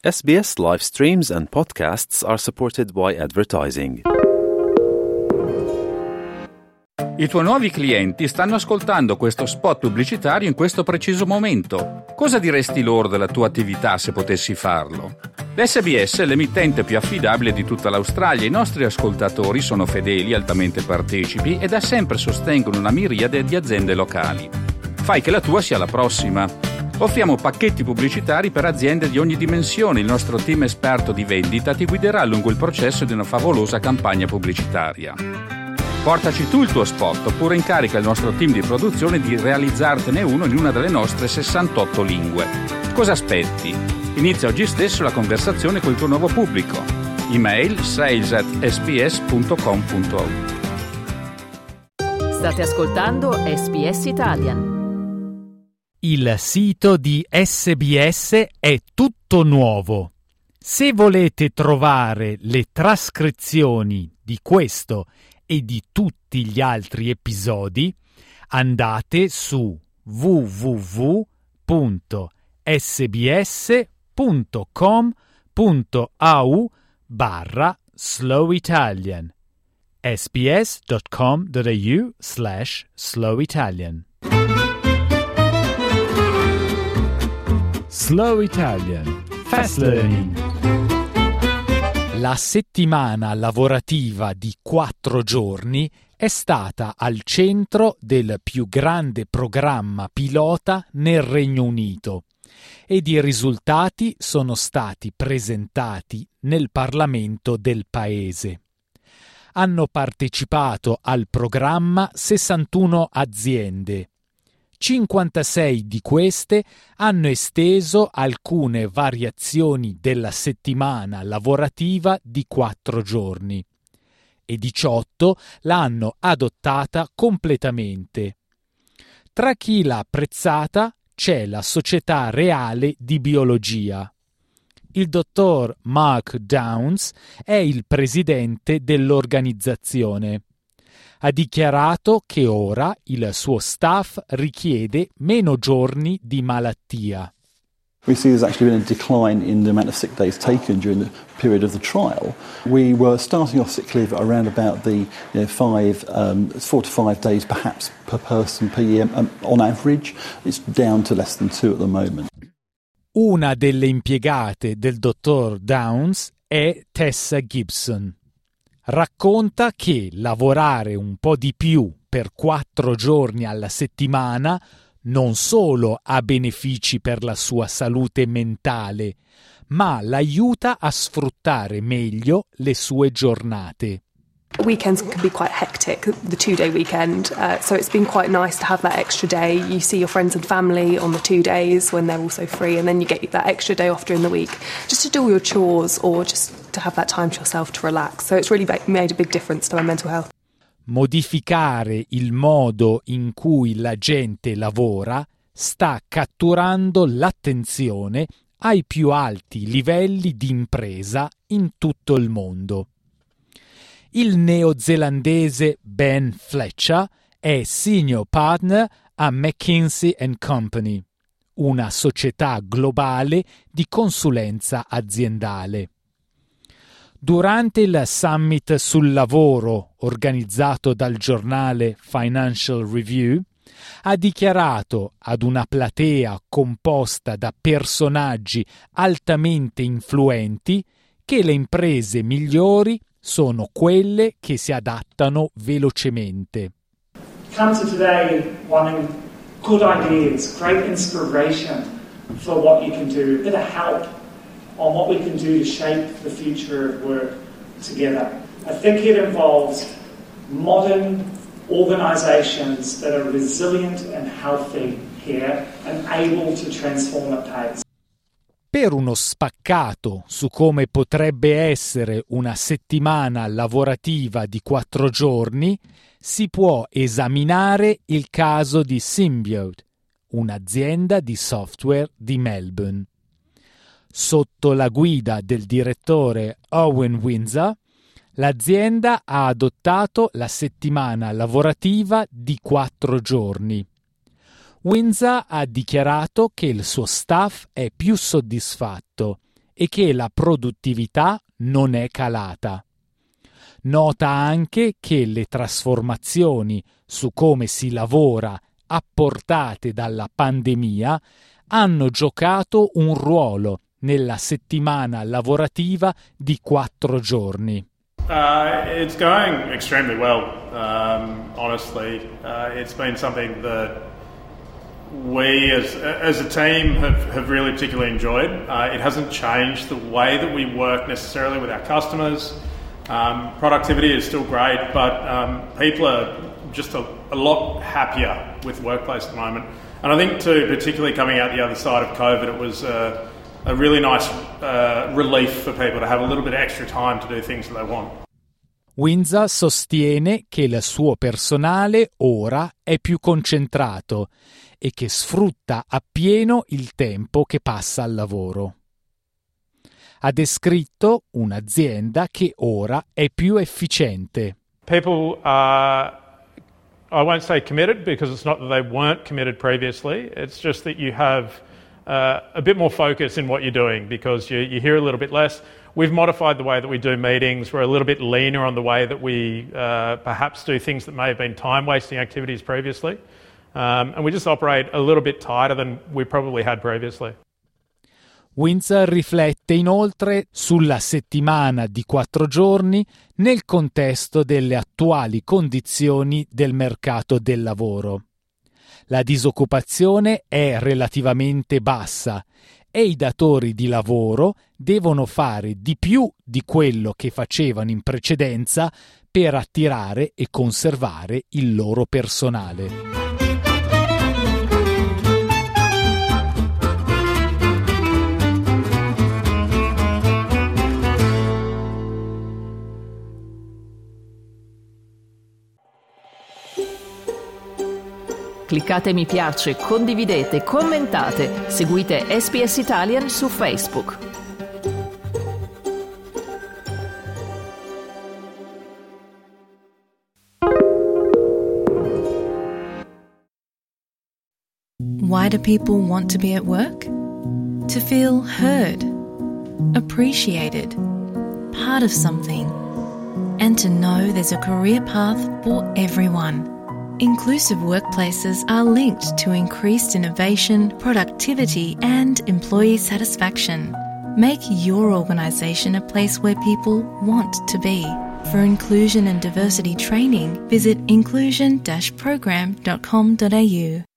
SBS live streams and podcasts are supported by advertising. I tuoi nuovi clienti stanno ascoltando questo spot pubblicitario in questo preciso momento. Cosa diresti loro della tua attività se potessi farlo? L'SBS è l'emittente più affidabile di tutta l'Australia. I nostri ascoltatori sono fedeli, altamente partecipi e da sempre sostengono una miriade di aziende locali. Fai che la tua sia la prossima. Offriamo pacchetti pubblicitari per aziende di ogni dimensione. Il nostro team esperto di vendita ti guiderà lungo il processo di una favolosa campagna pubblicitaria. Portaci tu il tuo spot oppure incarica il nostro team di produzione di realizzartene uno in una delle nostre 68 lingue. Cosa aspetti? Inizia oggi stesso la conversazione col tuo nuovo pubblico. Email sales@sbs.com.au. State ascoltando SBS Italian. Il sito di SBS è tutto nuovo. Se volete trovare le trascrizioni di questo e di tutti gli altri episodi, andate su www.sbs.com.au/Slow Italian. sbs.com.au/Slow Italian. Slow Italian. Fast Learning. La settimana lavorativa di 4 giorni è stata al centro del più grande programma pilota nel Regno Unito ed i risultati sono stati presentati nel Parlamento del paese. Hanno partecipato al programma 61 aziende. 56 di queste hanno esteso alcune variazioni della settimana lavorativa di 4 giorni e 18 l'hanno adottata completamente. Tra chi l'ha apprezzata c'è la Società Reale di Biologia. Il dottor Mark Downs è il presidente dell'organizzazione. Ha dichiarato che ora il suo staff richiede meno giorni di malattia. We see there's actually been a decline in the amount of sick days taken during the period of the trial. We were starting off sick leave around about the 4 to 5 days perhaps per person per year on average. It's down to less than 2 at the moment. Una delle impiegate del dottor Downs è Tessa Gibson. Racconta che lavorare un po' di più per 4 giorni alla settimana non solo ha benefici per la sua salute mentale, ma l'aiuta a sfruttare meglio le sue giornate. Weekends can be quite hectic, the 2-day weekend, so it's been quite nice to have that extra day. You see your friends and family on the 2 days when they're also free, and then you get that extra day off during the week just to do all your chores or just to have that time to yourself to relax. So it's really made a big difference to my mental health. Modificare il modo in cui la gente lavora sta catturando l'attenzione ai più alti livelli di impresa in tutto il mondo. Il neozelandese Ben Fletcher è senior partner a McKinsey & Company, una società globale di consulenza aziendale. Durante il summit sul lavoro organizzato dal giornale Financial Review, ha dichiarato ad una platea composta da personaggi altamente influenti che le imprese migliori sono quelle che si adattano velocemente. Come to today wanting good ideas, great inspiration for what you can do, a bit of help on what we can do to shape the future of work together. I think it involves modern organisations that are resilient and healthy here and able to transform at pace. Per uno spaccato su come potrebbe essere una settimana lavorativa di 4 giorni, si può esaminare il caso di Symbiote, un'azienda di software di Melbourne. Sotto la guida del direttore Owen Windsor, l'azienda ha adottato la settimana lavorativa di 4 giorni. Windsor ha dichiarato che il suo staff è più soddisfatto e che la produttività non è calata. Nota anche che le trasformazioni su come si lavora apportate dalla pandemia hanno giocato un ruolo nella settimana lavorativa di 4 giorni. It's going extremely well, honestly. It's been something that we as a team have really particularly enjoyed. It hasn't changed the way that we work necessarily with our customers. Productivity is still great, but people are just a lot happier with the workplace at the moment. And I think too, particularly coming out the other side of COVID, it was a really nice relief for people to have a little bit of extra time to do things that they want. Windsor sostiene che il suo personale ora è più concentrato e che sfrutta appieno il tempo che passa al lavoro. Ha descritto un'azienda che ora è più efficiente. People are, I won't say committed because it's not that they weren't committed previously, it's just that you have a bit more focus in what you're doing because you hear a little bit less. We've modified the way that we do meetings. We're a little bit leaner on the way that we perhaps do things that may have been time-wasting activities previously. And we just operate a little bit tighter than we probably had previously. Windsor riflette inoltre sulla settimana di 4 giorni nel contesto delle attuali condizioni del mercato del lavoro. La disoccupazione è relativamente bassa e i datori di lavoro devono fare di più di quello che facevano in precedenza per attirare e conservare il loro personale. Cliccate mi piace, condividete, commentate, seguite SBS Italian su Facebook. Why do people want to be at work? To feel heard, appreciated, part of something, and to know there's a career path for everyone. Inclusive workplaces are linked to increased innovation, productivity, and employee satisfaction. Make your organisation a place where people want to be. For inclusion and diversity training, visit inclusion-program.com.au.